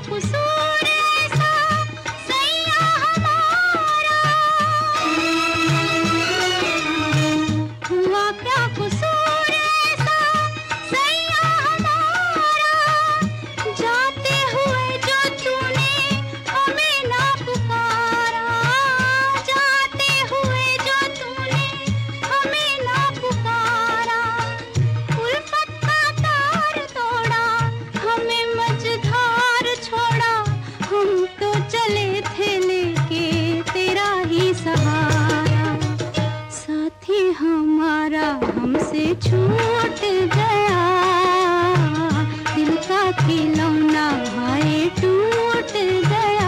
कसूर ऐसा सैया हमारा, हुआ क्या कसूर ऐसा सैया हमारा, जाते हुए जो तूने हमें ना पुकारा, जाते हुए जो तूने हमें ना पुकारा, उल्फत का तार तोड़ा, हमें मझधार छोड़ा, हम तो चले थे लेके तेरा ही सहारा, साथी हमारा हमसे छूट गया, दिल का खिलौना हाय टूट गया,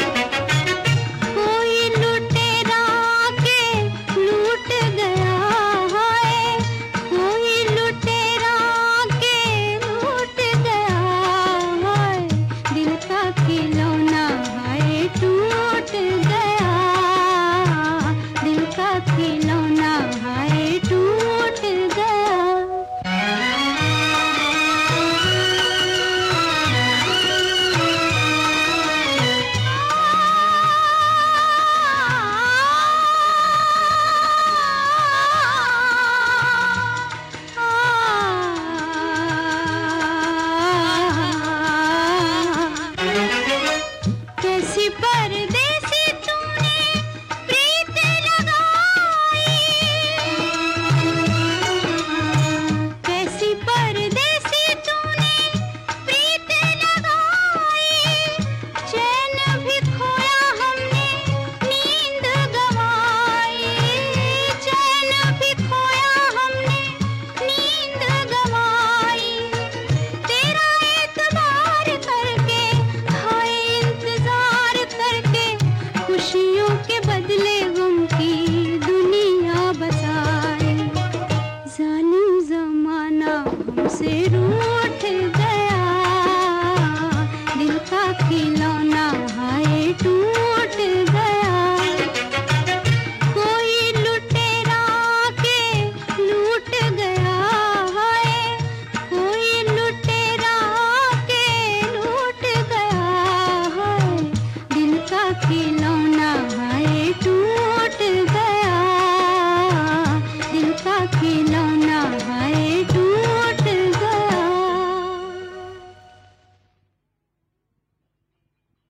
कोई लुटेरा के लूट गया, हाय कोई लुटेरा के लूट गया, हाय दिल का खिलौना हाय टूट गया, दिल का खिलौना हाय टूट गया। कैसी परदेसी तूने प्रीत लगाई, कैसी परदेसी तूने प्रीत लगाई, चैन भी खोया हमने नींद गंवाई, चैन भी खोया हमने नींद गंवाई, तेरा एतबार करके हाय इंतजार करके खुशियों के बदले गम की दुनिया बसाई, जालिम जमाना हमसे रूठ गया, दिल का खिलौना हाय टूट